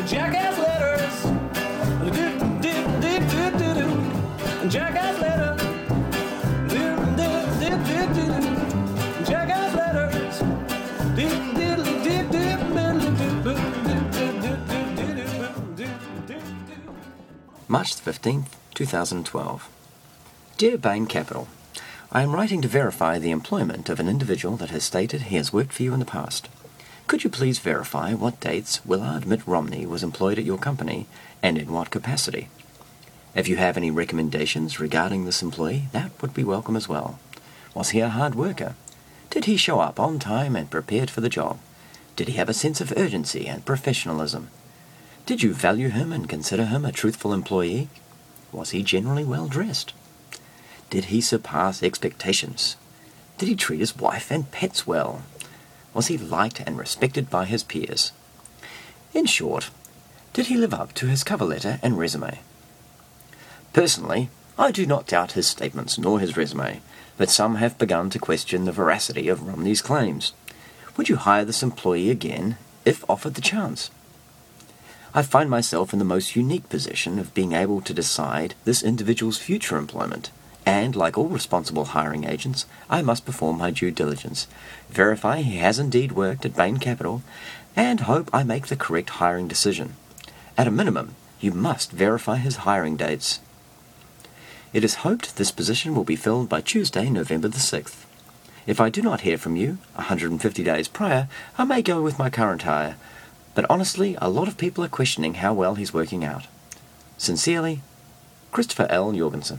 Jackass letters. Jackass letter. Jackass letters. March 15th, 2012. Dear Bain Capital, I am writing to verify the employment of an individual that has stated he has worked for you in the past. Could you please verify what dates Willard Mitt Romney was employed at your company and in what capacity? If you have any recommendations regarding this employee, that would be welcome as well. Was he a hard worker? Did he show up on time and prepared for the job? Did he have a sense of urgency and professionalism? Did you value him and consider him a truthful employee? Was he generally well dressed? Did he surpass expectations? Did he treat his wife and pets well? Was he liked and respected by his peers? In short, did he live up to his cover letter and resume? Personally, I do not doubt his statements nor his resume, but some have begun to question the veracity of Romney's claims. Would you hire this employee again if offered the chance? I find myself in the most unique position of being able to decide this individual's future employment, and like all responsible hiring agents, I must perform my due diligence, verify he has indeed worked at Bain Capital, and hope I make the correct hiring decision. At a minimum, you must verify his hiring dates. It is hoped this position will be filled by Tuesday, November the 6th. If I do not hear from you 150 days prior, I may go with my current hire, but honestly, a lot of people are questioning how well he's working out. Sincerely, Christopher L. Jorgensen.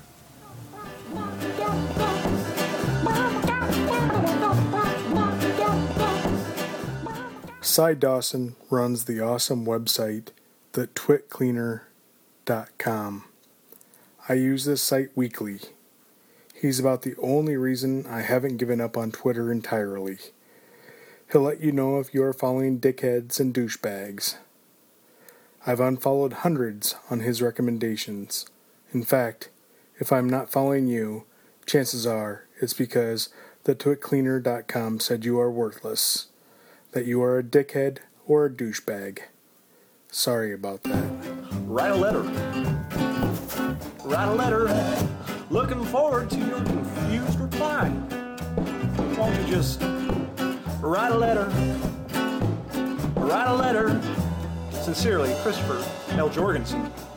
Cy Dawson runs the awesome website, thetwitcleaner.com. I use this site weekly. He's about the only reason I haven't given up on Twitter entirely. He'll let you know if you are following dickheads and douchebags. I've unfollowed hundreds on his recommendations. In fact, if I'm not following you, chances are it's because thetwitcleaner.com said you are worthless, that you are a dickhead or a douchebag. Sorry about that. Write a letter. Write a letter. Looking forward to your confused reply. Won't you just write a letter? Write a letter. Sincerely, Christopher L. Jorgensen.